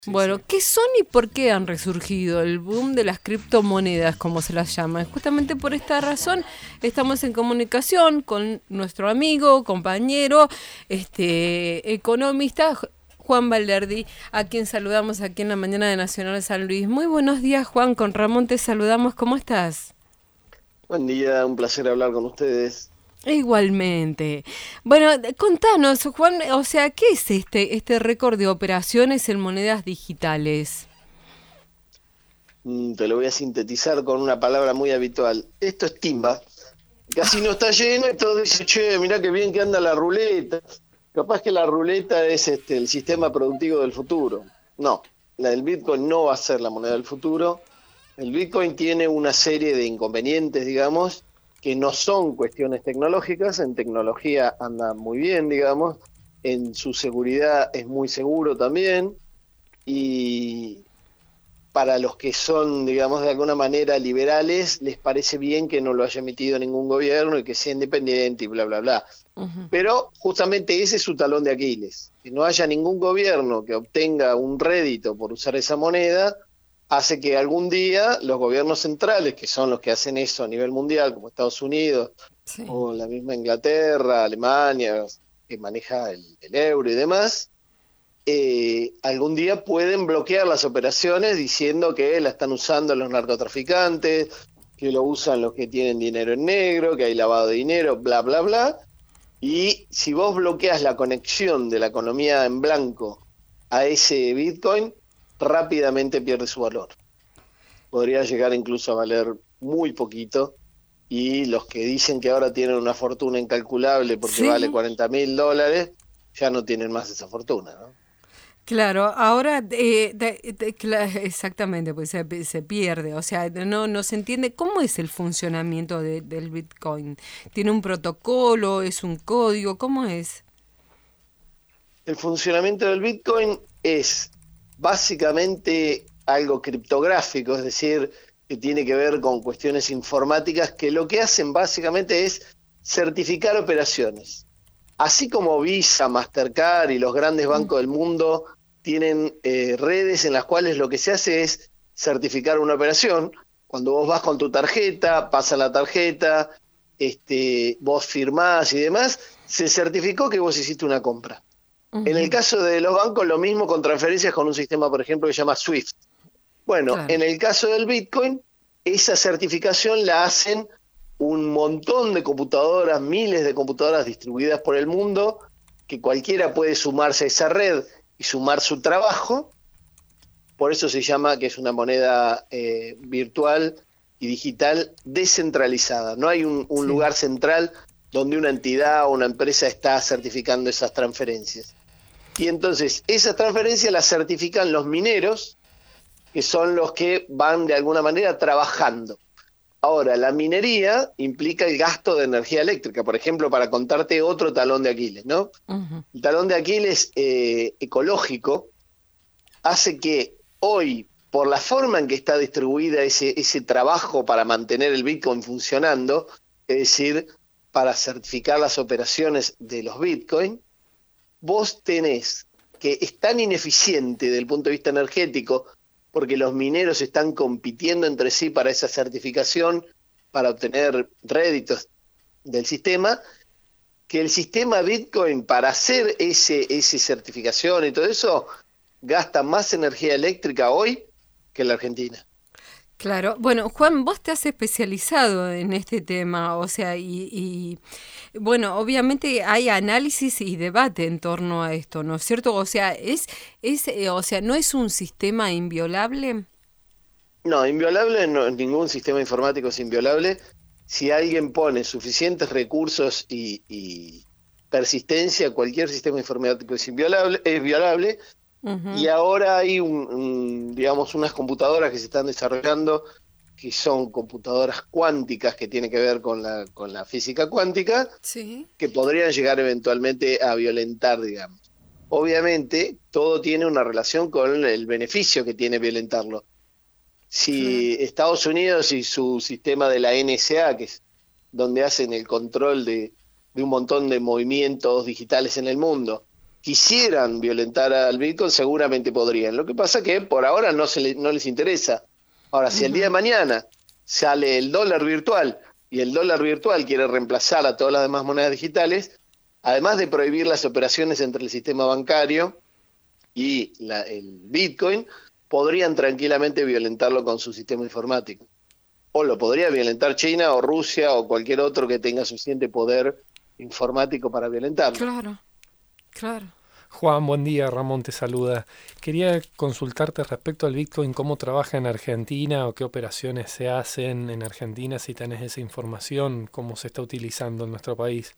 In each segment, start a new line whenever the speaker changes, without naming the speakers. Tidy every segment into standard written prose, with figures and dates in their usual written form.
Sí,
Bueno,
sí.
¿qué son y por qué han resurgido? El boom de las criptomonedas, como se las llama. Justamente por esta razón estamos en comunicación con nuestro amigo, compañero, economista Juan Valerdi, a quien saludamos aquí en la mañana de Nacional San Luis. Muy buenos días, Juan. Con Ramón te saludamos. ¿Cómo estás?
Buen día, un placer hablar con ustedes.
Igualmente. Bueno, contanos, Juan, o sea, ¿qué es este récord de operaciones en monedas digitales?
Te lo voy a sintetizar con una palabra muy habitual. Esto es timba. El casino está lleno y todos dicen, che, mirá qué bien que anda la ruleta. Capaz que la ruleta es el sistema productivo del futuro. No, la del Bitcoin no va a ser la moneda del futuro. El Bitcoin tiene una serie de inconvenientes, digamos, que no son cuestiones tecnológicas. En tecnología anda muy bien, digamos. En su seguridad es muy seguro también. Y para los que son, digamos, de alguna manera liberales, les parece bien que no lo haya emitido ningún gobierno y que sea independiente y bla, bla, bla.
Ujú.
Pero justamente ese es su talón de Aquiles. Que no haya ningún gobierno que obtenga un rédito por usar esa moneda, hace que algún día los gobiernos centrales, que son los que hacen eso a nivel mundial, como Estados Unidos
Sí.
o la misma Inglaterra, Alemania, que maneja el euro y demás, algún día pueden bloquear las operaciones diciendo que la están usando los narcotraficantes, que lo usan los que tienen dinero en negro, que hay lavado de dinero, bla, bla, bla. Y si vos bloqueas la conexión de la economía en blanco a ese Bitcoin, rápidamente pierde su valor. Podría llegar incluso a valer muy poquito. Y los que dicen que ahora tienen una fortuna incalculable porque vale
Sí.
$40.000, ya no tienen más esa fortuna, ¿no?
Claro, ahora exactamente, pues se pierde, o sea, no se entiende cómo es el funcionamiento del Bitcoin. ¿Tiene un protocolo, es un código, cómo es?
El funcionamiento del Bitcoin es básicamente algo criptográfico, es decir, que tiene que ver con cuestiones informáticas que lo que hacen básicamente es certificar operaciones. Así como Visa, Mastercard y los grandes bancos del mundo tienen redes en las cuales lo que se hace es certificar una operación. Cuando vos vas con tu tarjeta, pasa la tarjeta, vos firmás y demás, se certificó que vos hiciste una compra. En el
Ujú.
caso de los bancos, lo mismo con transferencias con un sistema, por ejemplo, que se llama SWIFT. Bueno,
Claro.
en el caso del Bitcoin, esa certificación la hacen un montón de computadoras, miles de computadoras distribuidas por el mundo, que cualquiera puede sumarse a esa red y sumar su trabajo. Por eso se llama que es una moneda virtual y digital descentralizada. No hay un
Sí.
lugar central donde una entidad o una empresa está certificando esas transferencias. Y entonces esas transferencias las certifican los mineros, que son los que van de alguna manera trabajando. Ahora, la minería implica el gasto de energía eléctrica, por ejemplo, para contarte otro talón de Aquiles, ¿no?
Ujú.
El talón de Aquiles ecológico hace que hoy, por la forma en que está distribuida ese trabajo para mantener el Bitcoin funcionando, es decir, para certificar las operaciones de los Bitcoin, vos tenés que es tan ineficiente desde el punto de vista energético, porque los mineros están compitiendo entre sí para esa certificación, para obtener réditos del sistema, que el sistema Bitcoin para hacer ese certificación y todo eso gasta más energía eléctrica hoy que la Argentina.
Claro. Bueno, Juan, vos te has especializado en este tema, o sea, bueno, obviamente hay análisis y debate en torno a esto, ¿no es cierto? O sea, o sea, ¿no es un sistema inviolable?
No, inviolable no, ningún sistema informático es inviolable. Si alguien pone suficientes recursos y persistencia, cualquier sistema informático es violable. Y
Ujú.
ahora hay digamos, unas computadoras que se están desarrollando que son computadoras cuánticas que tienen que ver con la física cuántica,
Sí.
que podrían llegar eventualmente a violentar, digamos. Obviamente, todo tiene una relación con el beneficio que tiene violentarlo. Si
Claro.
Estados Unidos y su sistema de la NSA, que es donde hacen el control de un montón de movimientos digitales en el mundo, quisieran violentar al Bitcoin, seguramente podrían. Lo que pasa que por ahora no les interesa. Ahora, si el día de mañana sale el dólar virtual y el dólar virtual quiere reemplazar a todas las demás monedas digitales, además de prohibir las operaciones entre el sistema bancario y el Bitcoin, podrían tranquilamente violentarlo con su sistema informático. O lo podría violentar China o Rusia o cualquier otro que tenga suficiente poder informático para violentarlo.
Claro, claro.
Juan, buen día, Ramón te saluda. Quería consultarte respecto al Bitcoin, cómo trabaja en Argentina o qué operaciones se hacen en Argentina, si tenés esa información, cómo se está utilizando en nuestro país.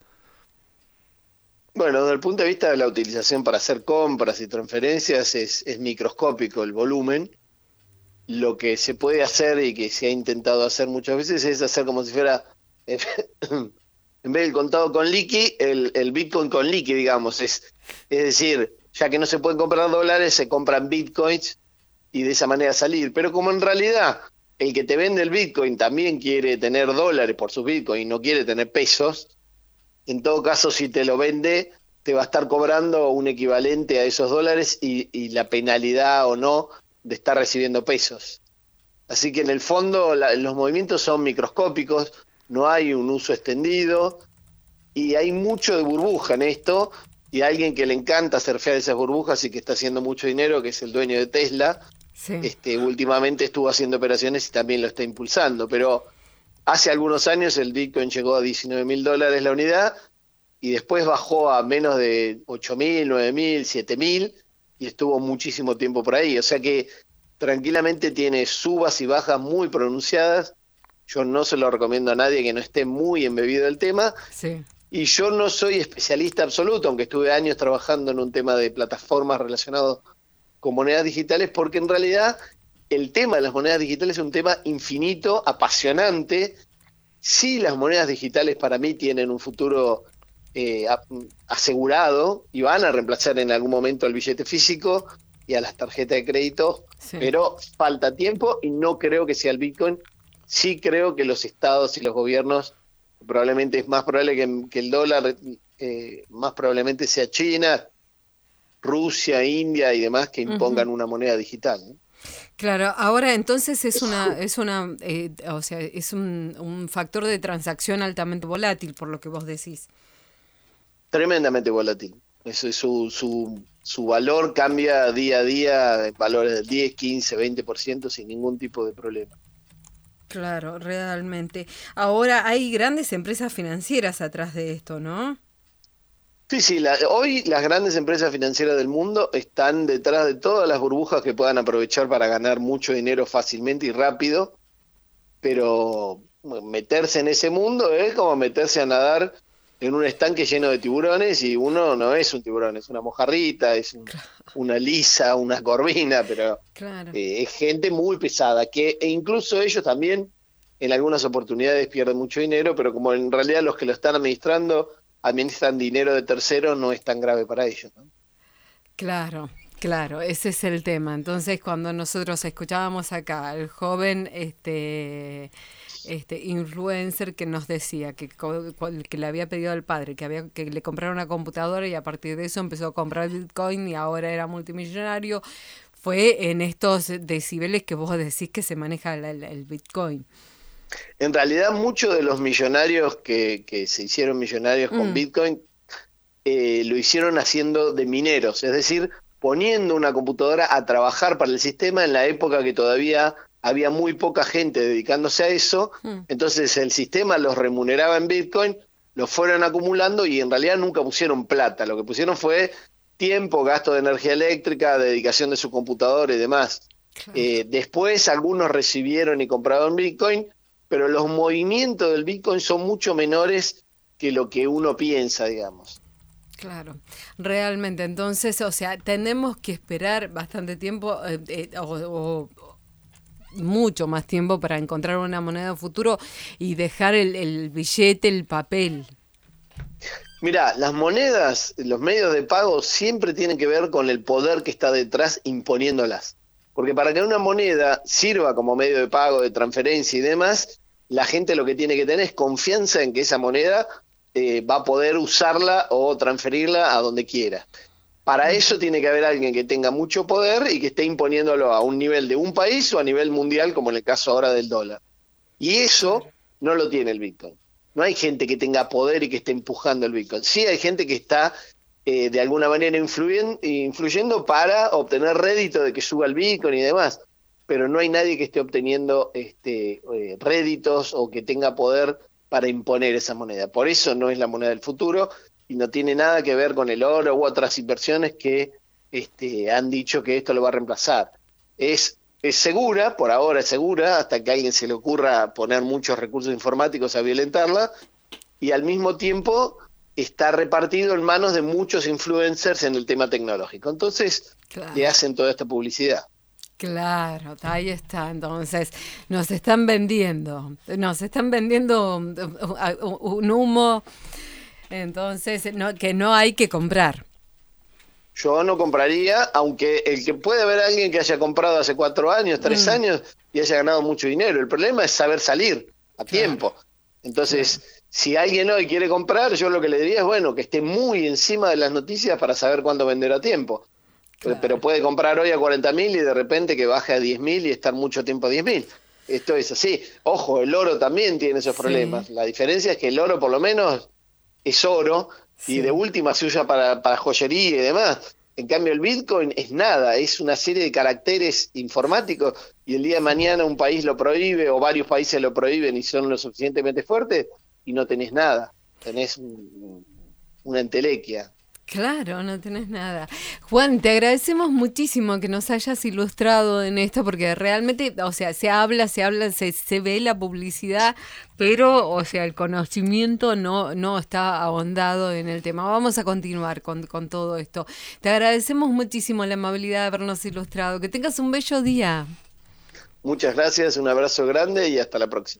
Bueno, desde el punto de vista de la utilización para hacer compras y transferencias es microscópico el volumen. Lo que se puede hacer y que se ha intentado hacer muchas veces es hacer como si fuera, en vez del contado con liqui, el Bitcoin con liqui, digamos. Es decir, ya que no se pueden comprar dólares, se compran Bitcoins y de esa manera salir. Pero como en realidad el que te vende el Bitcoin también quiere tener dólares por sus Bitcoin y no quiere tener pesos, en todo caso, si te lo vende, te va a estar cobrando un equivalente a esos dólares y la penalidad o no de estar recibiendo pesos. Así que en el fondo los movimientos son microscópicos, no hay un uso extendido y hay mucho de burbuja en esto, y alguien que le encanta surfear esas burbujas y que está haciendo mucho dinero, que es el dueño de Tesla,
Sí.
Últimamente estuvo haciendo operaciones y también lo está impulsando, pero hace algunos años el Bitcoin llegó a $19.000 la unidad y después bajó a menos de 8.000, 9.000, 7.000 y estuvo muchísimo tiempo por ahí. O sea que tranquilamente tiene subas y bajas muy pronunciadas. Yo no se lo recomiendo a nadie que no esté muy embebido del tema.
Sí.
Y yo no soy especialista absoluto, aunque estuve años trabajando en un tema de plataformas relacionados con monedas digitales, porque en realidad el tema de las monedas digitales es un tema infinito, apasionante. Sí, las monedas digitales para mí tienen un futuro asegurado y van a reemplazar en algún momento al billete físico y a las tarjetas de crédito,
Sí.
pero falta tiempo y no creo que sea el Bitcoin. Sí creo que los estados y los gobiernos, probablemente es más probable que el dólar, más probablemente sea China, Rusia, India y demás que impongan una moneda digital, ¿no?
Claro, ahora entonces es o sea, es un factor de transacción altamente volátil, por lo que vos decís.
Tremendamente volátil. Eso es su valor cambia día a día, en valores del 10, 15, 20% sin ningún tipo de problema.
Claro, realmente. Ahora hay grandes empresas financieras atrás de esto, ¿no?
Sí, hoy las grandes empresas financieras del mundo están detrás de todas las burbujas que puedan aprovechar para ganar mucho dinero fácilmente y rápido, pero meterse en ese mundo es como meterse a nadar en un estanque lleno de tiburones y uno no es un tiburón, es una mojarrita, una lisa, una corvina, pero
Claro.
es gente muy pesada, e incluso ellos también en algunas oportunidades pierden mucho dinero, pero como en realidad los que lo están administran dinero de terceros, no es tan grave para ellos, ¿no?
Claro, claro, ese es el tema. Entonces, cuando nosotros escuchábamos acá al joven influencer que nos decía que le había pedido al padre que le comprara una computadora y a partir de eso empezó a comprar Bitcoin y ahora era multimillonario, fue en estos decibeles que vos decís que se maneja el Bitcoin.
En realidad, muchos de los millonarios que se hicieron millonarios con Bitcoin lo hicieron haciendo de mineros, es decir, poniendo una computadora a trabajar para el sistema en la época que todavía había muy poca gente dedicándose a eso. Entonces el sistema los remuneraba en Bitcoin, los fueron acumulando y en realidad nunca pusieron plata, lo que pusieron fue tiempo, gasto de energía eléctrica, dedicación de su computadora y demás.
Claro.
Después algunos recibieron y compraron Bitcoin, pero los movimientos del Bitcoin son mucho menores que lo que uno piensa, digamos.
Claro, realmente. Entonces, o sea, tenemos que esperar bastante tiempo o mucho más tiempo para encontrar una moneda futuro y dejar el billete, el papel.
Mirá, las monedas, los medios de pago siempre tienen que ver con el poder que está detrás imponiéndolas. Porque para que una moneda sirva como medio de pago, de transferencia y demás, la gente lo que tiene que tener es confianza en que esa moneda va a poder usarla o transferirla a donde quiera. Para eso tiene que haber alguien que tenga mucho poder y que esté imponiéndolo a un nivel de un país o a nivel mundial, como en el caso ahora del dólar. Y eso no lo tiene el Bitcoin. No hay gente que tenga poder y que esté empujando el Bitcoin. Sí hay gente que está de alguna manera influyendo para obtener rédito de que suba el Bitcoin y demás, pero no hay nadie que esté obteniendo réditos o que tenga poder para imponer esa moneda. Por eso no es la moneda del futuro y no tiene nada que ver con el oro u otras inversiones que han dicho que esto lo va a reemplazar. Es segura, por ahora es segura, hasta que a alguien se le ocurra poner muchos recursos informáticos a violentarla, y al mismo tiempo está repartido en manos de muchos influencers en el tema tecnológico. Entonces, le hacen toda esta publicidad.
Claro, ahí está. Entonces, nos están vendiendo un humo, entonces que no hay que comprar.
Yo no compraría, aunque el que puede haber alguien que haya comprado hace 4 años, 3 años y haya ganado mucho dinero. El problema es saber salir a tiempo. Entonces, si alguien hoy quiere comprar, yo lo que le diría es, bueno, que esté muy encima de las noticias para saber cuándo vender a tiempo. Pero puede comprar hoy a 40.000 y de repente que baje a 10.000 y estar mucho tiempo a 10.000. Esto es así. Ojo, el oro también tiene esos problemas. La diferencia es que el oro por lo menos es oro y de última se usa para joyería y demás. En cambio el Bitcoin es nada, es una serie de caracteres informáticos y el día de mañana un país lo prohíbe o varios países lo prohíben y son lo suficientemente fuertes y no tenés nada, tenés una entelequia.
Claro, no tenés nada. Juan, te agradecemos muchísimo que nos hayas ilustrado en esto, porque realmente, o sea, se ve la publicidad, pero, o sea, el conocimiento no está ahondado en el tema. Vamos a continuar con todo esto. Te agradecemos muchísimo la amabilidad de habernos ilustrado. Que tengas un bello día.
Muchas gracias, un abrazo grande y hasta la próxima.